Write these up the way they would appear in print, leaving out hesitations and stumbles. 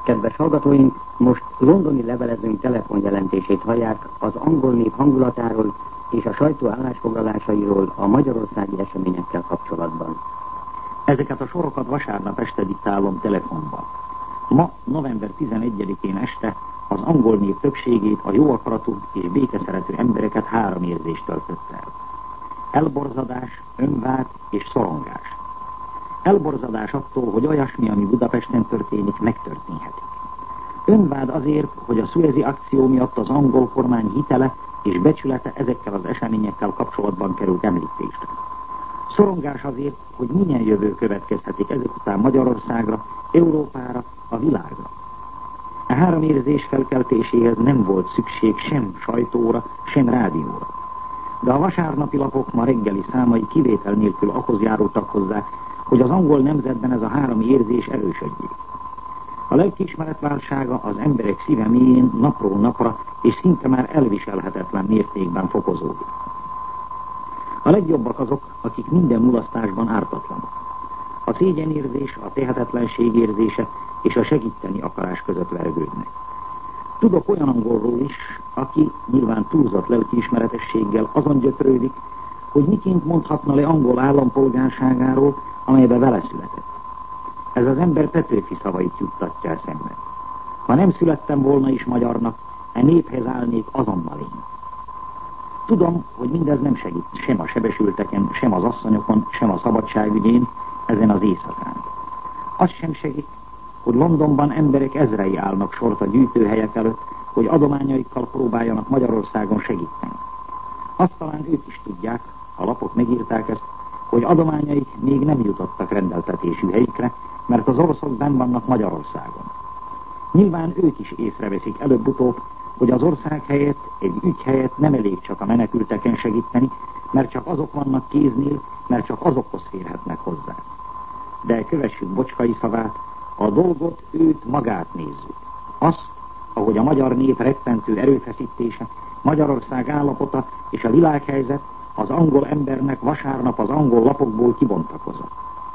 Kedves hallgatóink, most londoni levelezőnk telefonjelentését hallják az angol nép hangulatáról és a sajtó állásfoglalásairól a magyarországi eseményekkel kapcsolatban. Ezeket a sorokat vasárnap este diktálom telefonban. Ma, november 11-én este az angol nép többségét, a jó akaratú és békeszerető embereket három érzés töltött el. Elborzadás, önvád és szorongás. Elborzadás attól, hogy olyasmi, ami Budapesten történik, megtörténhetik. Önvád azért, hogy a Szuezi akció miatt az angol kormány hitele és becsülete ezekkel az eseményekkel kapcsolatban került említésre. Szorongás azért, hogy milyen jövő következhetik ezek után Magyarországra, Európára, a világra. A három érzés felkeltéséhez nem volt szükség sem sajtóra, sem rádióra. De a vasárnapi lapok ma reggeli számai kivétel nélkül ahhoz járultak hozzá, hogy az angol nemzetben ez a három érzés erősödjék. A lelkiismeretválsága az emberek szíve mélyén napról napra és szinte már elviselhetetlen mértékben fokozódik. A legjobbak azok, akik minden mulasztásban ártatlanok. A szégyenérzés, a tehetetlenség érzése és a segíteni akarás között vergődnek. Tudok olyan angolról is, aki nyilván túlzott lelkiismeretességgel azon gyötrődik, hogy miként mondhatna le angol állampolgárságáról, amelybe vele született. Ez az ember Petőfi szavait juttatja eszembe. Ha nem születtem volna is magyarnak, a néphez állnék azonnal én. Tudom, hogy mindez nem segít sem a sebesülteken, sem az asszonyokon, sem a szabadságügyén, ezen az éjszakán. Az sem segít, hogy Londonban emberek ezrei állnak sort a gyűjtőhelyek előtt, hogy adományaikkal próbáljanak Magyarországon segíteni. Azt talán ők is tudják, a lapok megírták ezt, hogy adományaik még nem jutottak rendeltetésű helyükre, mert az oroszok benn vannak Magyarországon. Nyilván ők is észreveszik előbb-utóbb, hogy az ország helyett, egy ügy helyett nem elég csak a menekülteken segíteni, mert csak azok vannak kéznél, mert csak azokhoz férhetnek hozzá. De kövessük Bocskai szavát, a dolgot, őt, magát nézzük. Azt, ahogy a magyar nép rettentő erőfeszítése, Magyarország állapota és a világhelyzet az angol embernek vasárnap az angol lapokból kibontakozott.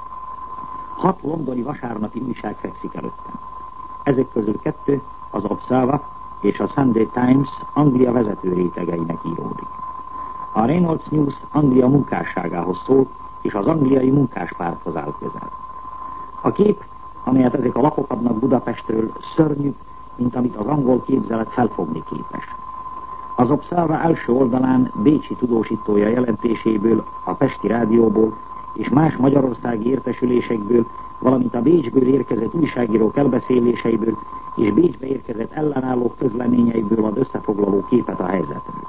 6 londoni vasárnapi újság fekszik előttem. Ezek közül 2, az Observer és a Sunday Times Anglia vezető rétegeinek íródik. A Reynolds News Anglia munkásságához szól, és az angliai munkáspárthoz áll közel. A kép, amelyet ezek a lapok adnak Budapestről, szörnyű, mint amit az angol képzelet felfogni képes. Az Observer első oldalán bécsi tudósítója jelentéséből, a Pesti Rádióból és más magyarországi értesülésekből, valamint a Bécsből érkezett újságírók elbeszéléseiből és Bécsbe érkezett ellenállók közleményeiből ad összefoglaló képet a helyzetről.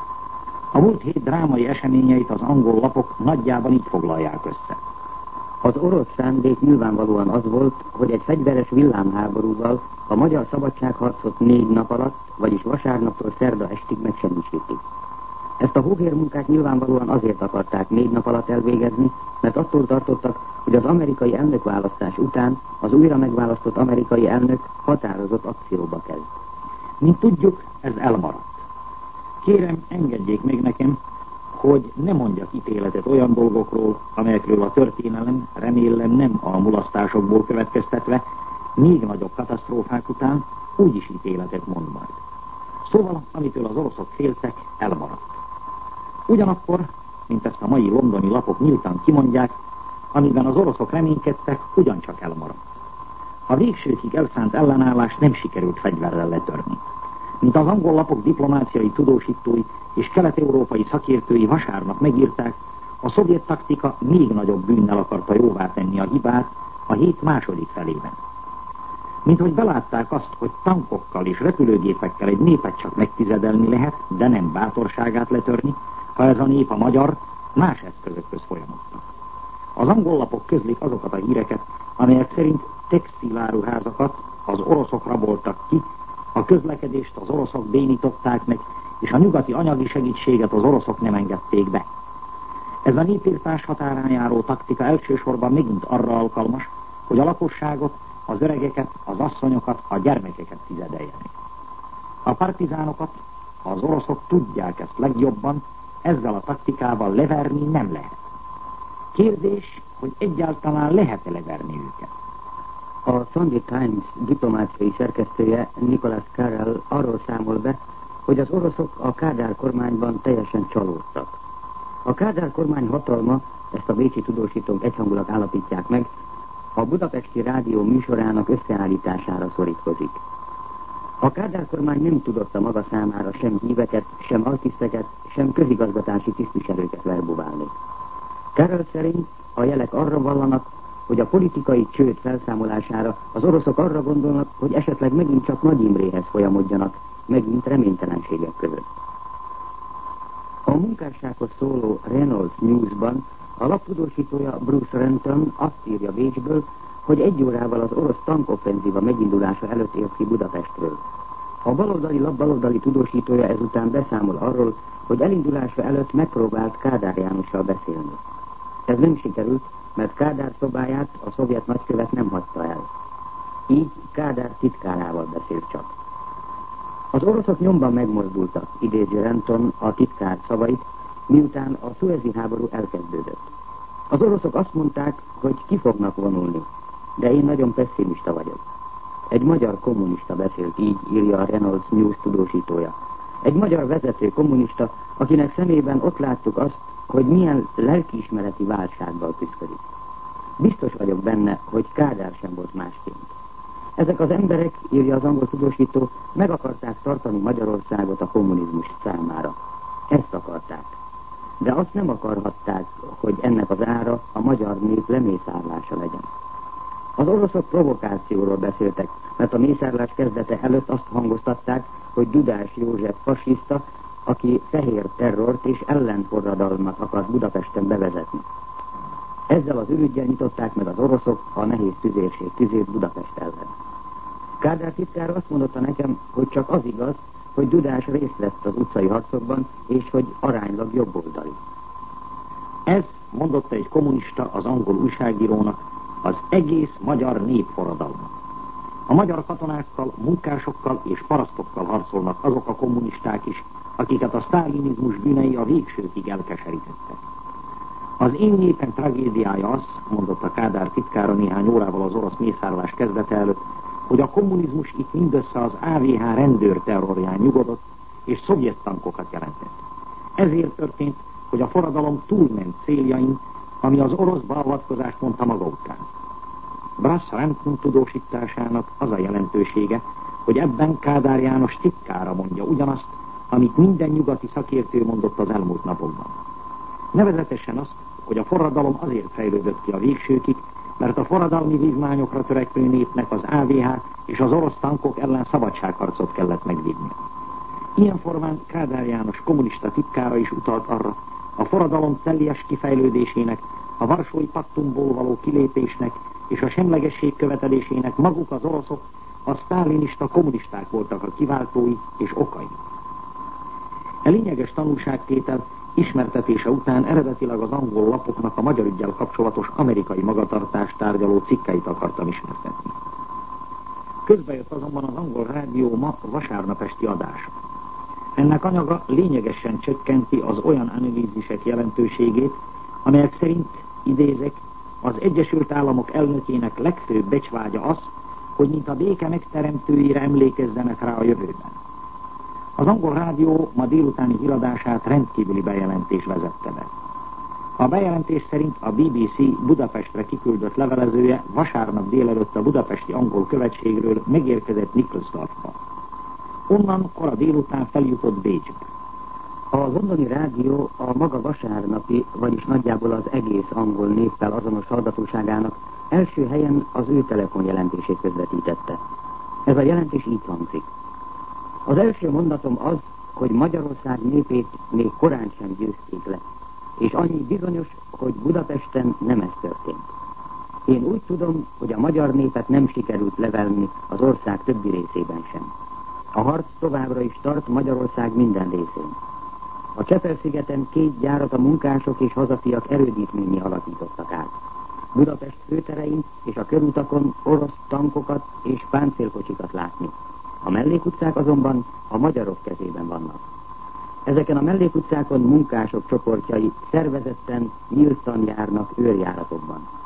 A múlt hét drámai eseményeit az angol lapok nagyjában így foglalják össze. Az orosz szándék nyilvánvalóan az volt, hogy egy fegyveres villámháborúval a magyar szabadságharcot 4 nap alatt, vagyis vasárnaptól szerda estig megsemmisítik. Ezt a hóhér munkát nyilvánvalóan azért akarták 4 nap alatt elvégezni, mert attól tartottak, hogy az amerikai elnökválasztás után az újra megválasztott amerikai elnök határozott akcióba kezd. Mint tudjuk, ez elmaradt. Kérem, engedjék meg nekem, hogy ne mondjak ítéletet olyan dolgokról, amelyekről a történelem remélem nem a mulasztásokból következtetve, még nagyobb katasztrófák után úgyis ítéletet mond majd. Szóval, amitől az oroszok féltek, elmaradt. Ugyanakkor, mint ezt a mai londoni lapok nyíltan kimondják, amiben az oroszok reménykedtek, ugyancsak elmaradt. A végsőkig elszánt ellenállást nem sikerült fegyverrel letörni. Mint az angol lapok diplomáciai tudósítói és kelet-európai szakértői vasárnap megírták, a szovjet taktika még nagyobb bűnnel akarta jóvá tenni a hibát a hét második felében. Mint hogy belátták azt, hogy tankokkal és repülőgépekkel egy népet csak megtizedelni lehet, de nem bátorságát letörni, ha ez a nép a magyar, más eszközökhöz folyamodtak. Az angol lapok közlik azokat a híreket, amelyek szerint textiláruházakat az oroszok raboltak ki, a közlekedést az oroszok bénították meg, és a nyugati anyagi segítséget az oroszok nem engedték be. Ez a népírtás határán járó taktika elsősorban megint arra alkalmas, hogy a lakosságot, az öregeket, az asszonyokat, a gyermekeket tizedeljenek. A partizánokat, az oroszok tudják ezt legjobban, ezzel a taktikával leverni nem lehet. Kérdés, hogy egyáltalán lehet-e leverni őket. A Sunday Times diplomáciai szerkesztője Nicholas Carroll arról számol be, hogy az oroszok a Kádár kormányban teljesen csalódtak. A Kádár kormány hatalma, ezt a bécsi tudósítók egyhangulag állapítják meg, a budapesti rádió műsorának összeállítására szorítkozik. A Kádár kormány nem tudott a maga számára sem híveket, sem altiszteket, sem közigazgatási tisztviselőket verbuválni. Carroll szerint a jelek arra vallanak, hogy a politikai csőd felszámolására az oroszok arra gondolnak, hogy esetleg megint csak Nagy Imréhez folyamodjanak, megint reménytelenségek között. A munkássághoz szóló Reynolds Newsban a lap tudósítója Bruce Renton azt írja Bécsből, hogy 1 órával az orosz tankoffenzíva megindulása előtt ért ki Budapestről. A baloldali lap baloldali tudósítója ezután beszámol arról, hogy elindulása előtt megpróbált Kádár Jánossal beszélni. Ez nem sikerült, mert Kádár szobáját a szovjet nagykövet nem hagyta el. Így Kádár titkárával beszélt csak. Az oroszok nyomban megmozdultak, idézi Renton a titkár szavait, miután a szuezi háború elkezdődött. Az oroszok azt mondták, hogy ki fognak vonulni, de én nagyon pesszimista vagyok. Egy magyar kommunista beszélt így, írja a Reynolds News tudósítója. Egy magyar vezető kommunista, akinek szemében ott láttuk azt, hogy milyen lelkiismereti válsággal küszködik. Biztos vagyok benne, hogy Kádár sem volt másként. Ezek az emberek, írja az angol tudósító, meg akarták tartani Magyarországot a kommunizmus számára. Ezt akarták. De azt nem akarhatták, hogy ennek az ára a magyar nép lemészárlása legyen. Az oroszok provokációról beszéltek, mert a mészárlás kezdete előtt azt hangoztatták, hogy Dudás József fasiszta, aki fehér terrort és ellenforradalmat akart Budapesten bevezetni. Ezzel az ürüggyel nyitották meg az oroszok a nehéz tüzérség tüzét Budapest ellen. Kádár titkár azt mondotta nekem, hogy csak az igaz, hogy Dudás részt vett az utcai harcokban, és hogy aránylag jobboldali. Ez, mondotta egy kommunista az angol újságírónak, az egész magyar népforradalma. A magyar katonákkal, munkásokkal és parasztokkal harcolnak azok a kommunisták is, akiket a sztálinizmus bűnei a végsőkig elkeserítettek. Az én népem tragédiája az, mondotta Kádár titkára néhány órával az orosz mészárlás kezdete előtt, hogy a kommunizmus itt mindössze az AVH rendőrterrorján nyugodott, és szovjet tankokat jelentett. Ezért történt, hogy a forradalom túlment céljain, ami az orosz beavatkozást mondta maga után. Brass Renton tudósításának az a jelentősége, hogy ebben Kádár János titkára mondja ugyanazt, amit minden nyugati szakértő mondott az elmúlt napokban. Nevezetesen azt, hogy a forradalom azért fejlődött ki a végsőkig, mert a forradalmi vívmányokra törekvő népnek az AVH és az orosz tankok ellen szabadságharcot kellett megvívni. Ilyen formán Kádár János kommunista titkára is utalt arra, a forradalom teljes kifejlődésének, a Varsói Paktumból való kilépésnek és a semlegesség követelésének maguk az oroszok, a sztálinista kommunisták voltak a kiváltói és okai. E lényeges tanulságtétel ismertetése után eredetileg az angol lapoknak a magyar üggyel kapcsolatos amerikai magatartást tárgyaló cikkeit akartam ismertetni. Közbejött azonban az angol rádió ma vasárnap esti adása. Ennek anyaga lényegesen csökkenti az olyan analízisek jelentőségét, amelyek szerint, idézek, az Egyesült Államok elnökének legfőbb becsvágya az, hogy mint a béke megteremtőire emlékezzenek rá a jövőben. Az angol rádió ma délutáni híradását rendkívüli bejelentés vezette be. A bejelentés szerint a BBC Budapestre kiküldött levelezője vasárnap délelőtt a budapesti angol követségről megérkezett Nikolsdorfba. Onnan kora délután feljutott Bécsbe. A londoni rádió a maga vasárnapi, vagyis nagyjából az egész angol néppel azonos hallgatóságának első helyen az ő telefonjelentését közvetítette. Ez a jelentés így hangzik. Az első mondatom az, hogy Magyarország népét még korán sem győzték le, és annyi bizonyos, hogy Budapesten nem ez történt. Én úgy tudom, hogy a magyar népet nem sikerült levelni az ország többi részében sem. A harc továbbra is tart Magyarország minden részén. A Csepel-szigeten 2 gyárat a munkások és hazafiak erődítményé alakítottak át. Budapest főterein és a körutakon orosz tankokat és páncélkocsikat látni. A mellékutcák azonban a magyarok kezében vannak. Ezeken a mellékutcákon munkások csoportjai szervezetten, nyíltan járnak őrjáratokban.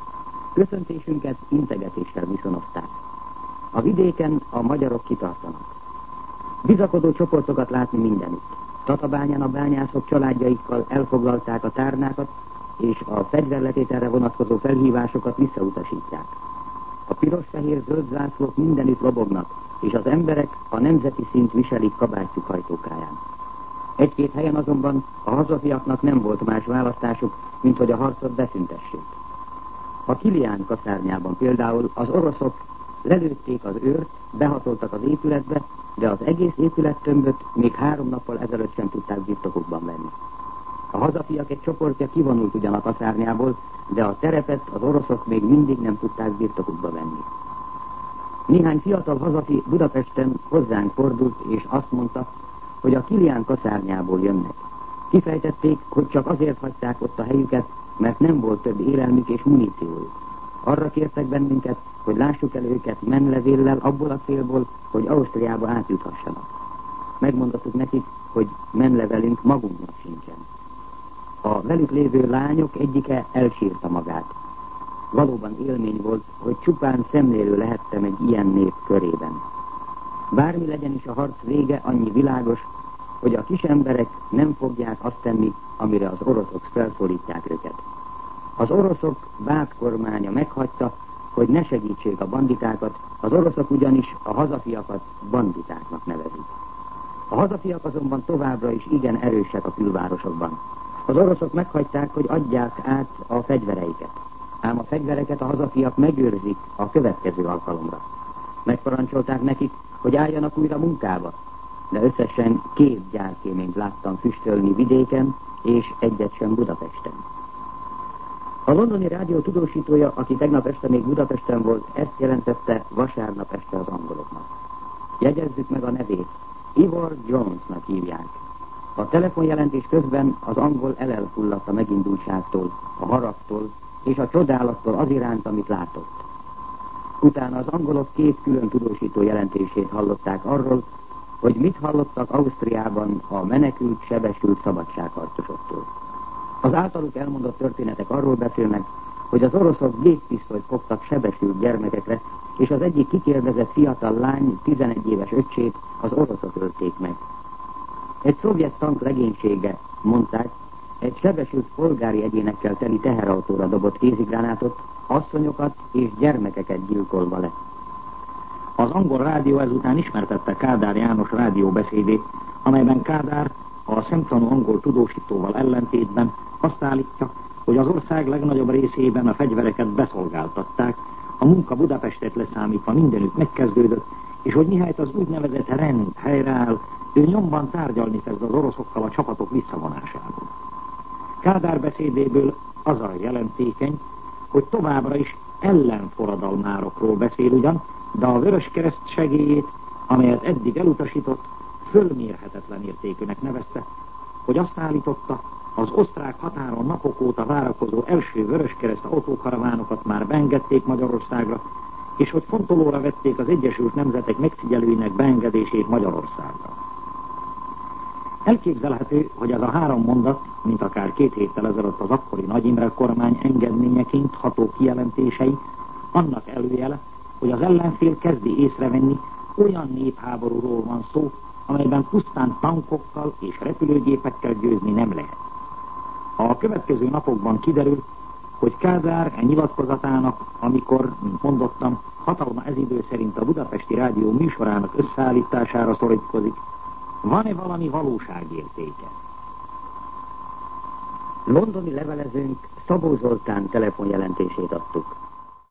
Köszöntésünket integetéssel viszonozták. A vidéken a magyarok kitartanak. Bizakodó csoportokat látni mindenütt. Tatabányán a bányászok családjaikkal elfoglalták a tárnákat, és a fegyverletételre vonatkozó felhívásokat visszautasítják. A piros-fehér-zöld zászlók mindenütt lobognak, és az emberek a nemzeti színt viselik kabátjuk hajtókáján. Egy-két helyen azonban a hazafiaknak nem volt más választásuk, mint hogy a harcot beszüntessék. A Kilián kaszárnyában például az oroszok lelőtték az őrt, behatoltak az épületbe, de az egész épülettömböt még 3 nappal ezelőtt sem tudták birtokukban venni. A hazafiak egy csoportja kivonult ugyan a kaszárnyából, de a terepet az oroszok még mindig nem tudták birtokukba venni. Néhány fiatal hazafi Budapesten hozzánk fordult, és azt mondta, hogy a Kilián kaszárnyából jönnek. Kifejtették, hogy csak azért hagyták ott a helyüket, mert nem volt több élelmük és muníciójuk. Arra kértek bennünket, hogy lássuk el őket menlevéllel abból a célból, hogy Ausztriába átjuthassanak. Megmondottuk nekik, hogy menlevelünk magunknak sincsen. A velük lévő lányok egyike elsírta magát. Valóban élmény volt, hogy csupán szemlélő lehettem egy ilyen nép körében. Bármi legyen is a harc vége, annyi világos, hogy a kis emberek nem fogják azt tenni, amire az oroszok felszólítják őket. Az oroszok bát kormánya meghagyta, hogy ne segítsék a banditákat, az oroszok ugyanis a hazafiakat banditáknak nevezik. A hazafiak azonban továbbra is igen erősek a külvárosokban. Az oroszok meghagyták, hogy adják át a fegyvereiket. Ám a fegyvereket a hazafiak megőrzik a következő alkalomra. Megparancsolták nekik, hogy álljanak újra munkába, de összesen 2 gyárkéményt láttam füstölni vidéken, és egyet sem Budapesten. A londoni rádió tudósítója, aki tegnap este még Budapesten volt, ezt jelentette vasárnap este az angoloknak. Jegyezzük meg a nevét, Ivor Jonesnak hívják. A telefonjelentés közben az angol elfulladt a megindultságtól, a haragtól és a csodálattól az iránt, amit látott. Utána az angolok 2 külön tudósító jelentését hallották arról, hogy mit hallottak Ausztriában a menekült, sebesült szabadságharcosoktól. Az általuk elmondott történetek arról beszélnek, hogy az oroszok géppisztolyt fogtak sebesült gyermekekre, és az egyik kikérdezett fiatal lány 11 éves öccsét az oroszok ölték meg. Egy szovjet tank legénysége, mondták, egy sebesült polgári egyénekkel teli teherautóra dobott kézigránátot, asszonyokat és gyermekeket gyilkolva le. Az angol rádió ezután ismertette Kádár János rádióbeszédét, amelyben Kádár a szemtanú angol tudósítóval ellentétben azt állítja, hogy az ország legnagyobb részében a fegyvereket beszolgáltatták, a munka Budapestet leszámítva mindenütt megkezdődött, és hogy mihelyt az úgynevezett rend helyreáll, ő nyomban tárgyalni kezd az oroszokkal a csapatok visszavonásáról. Kádár beszédéből az a jelentékeny, hogy továbbra is ellenforradalmárokról beszél ugyan, de a Vöröskereszt segélyét, amelyet eddig elutasított, fölmérhetetlen értékűnek nevezte, hogy azt állította, az osztrák határon napok óta várakozó első Vöröskereszt autókaravánokat már beengedték Magyarországra, és hogy fontolóra vették az Egyesült Nemzetek megfigyelőinek beengedését Magyarországra. Elképzelhető, hogy ez a 3 mondat, mint akár 2 héttel ezelőtt az akkori Nagy Imre kormány engedményeként ható kijelentései, annak előjele, hogy az ellenfél kezdi észrevenni, olyan népháborúról van szó, amelyben pusztán tankokkal és repülőgépekkel győzni nem lehet. A következő napokban kiderül, hogy Kádár nyilatkozatának, amikor, mint mondottam, hatalma ez idő szerint a Budapesti Rádió műsorának összeállítására szorítkozik, van-e valami valóságértéke? Londoni levelezőnk Szabó Zoltán telefonjelentését adtuk.